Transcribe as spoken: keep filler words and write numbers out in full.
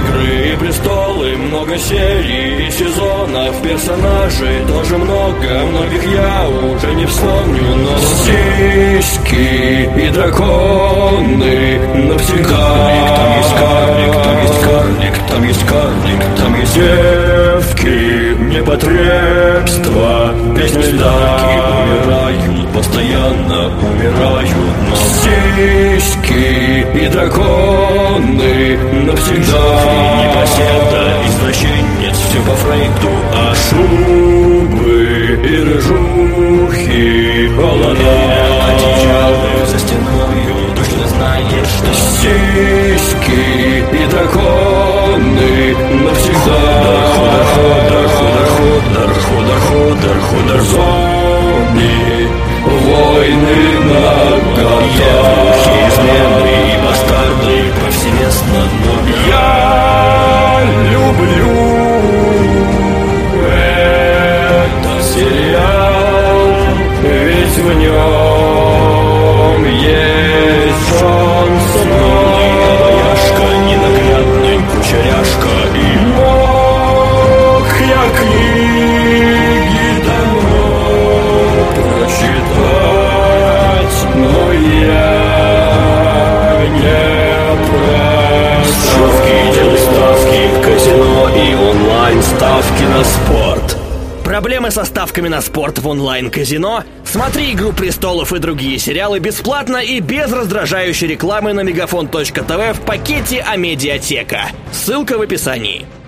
Игры и престолы, много серий и сезонов, персонажей тоже много, многих я уже не вспомню, но сиськи и драконы навсегда. Там есть карлик, там есть карлик, там есть карлик, там есть девки, непотребства, песни льда умирают, постоянно умирают, но сиськи и драконы навсегда. Непоседа, извращенец, все по Фрейду, а шубы и рыжухи холода. Одеялы за стеною, точно знаешь, что сиськи и драконы навсегда. Ходор, ходор, ходор, ходор, ходор, ходор, зомби, войны на года, измены и бастарды повсеместно, но я люблю этот сериал, ведь в нем есть Джон Сноу, обаяшка, ненаглядный кучеряшка, и мог я книги давно прочитать, но я не прав. Ставки, делай ставки, казино и онлайн ставки на спорт. Проблемы со ставками на спорт в онлайн-казино? Смотри «Игру престолов» и другие сериалы бесплатно и без раздражающей рекламы на мегафон точка тв в пакете «Амедиатека». Ссылка в описании.